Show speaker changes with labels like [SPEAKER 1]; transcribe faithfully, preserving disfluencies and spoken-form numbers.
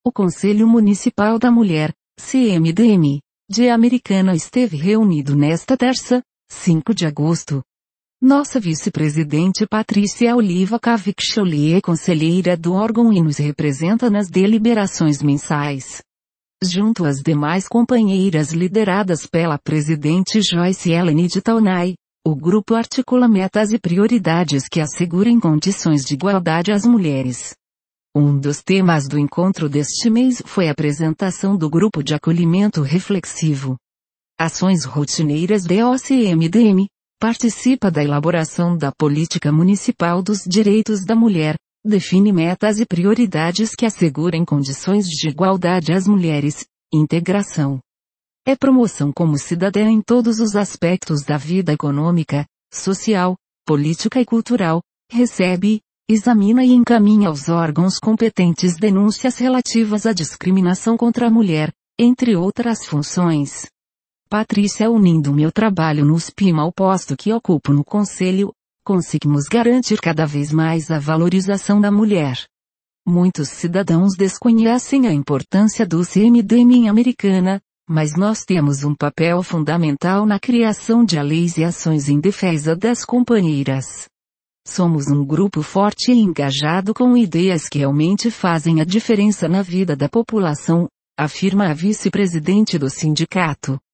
[SPEAKER 1] O Conselho Municipal da Mulher, C M D M, de Americana esteve reunido nesta terça, cinco de agosto. Nossa vice-presidente Patrícia Oliva Cavicchioli é conselheira do órgão e nos representa nas deliberações mensais. Junto às demais companheiras lideradas pela presidente Joyce Ellen de Taunay, o grupo articula metas e prioridades que assegurem condições de igualdade às mulheres. Um dos temas do encontro deste mês foi a apresentação do Grupo de Acolhimento Reflexivo. Ações rotineiras da O C M D M, participa da elaboração da Política Municipal dos Direitos da Mulher, define metas e prioridades que assegurem condições de igualdade às mulheres, integração. É promoção como cidadã em todos os aspectos da vida econômica, social, política e cultural, recebe, examina e encaminha aos órgãos competentes denúncias relativas à discriminação contra a mulher, entre outras funções. Patrícia, unindo meu trabalho no S P I M ao posto que ocupo no Conselho, conseguimos garantir cada vez mais a valorização da mulher. Muitos cidadãos desconhecem a importância do C M D M em Americana, mas nós temos um papel fundamental na criação de leis e ações em defesa das companheiras. Somos um grupo forte e engajado com ideias que realmente fazem a diferença na vida da população, afirma a vice-presidente do sindicato.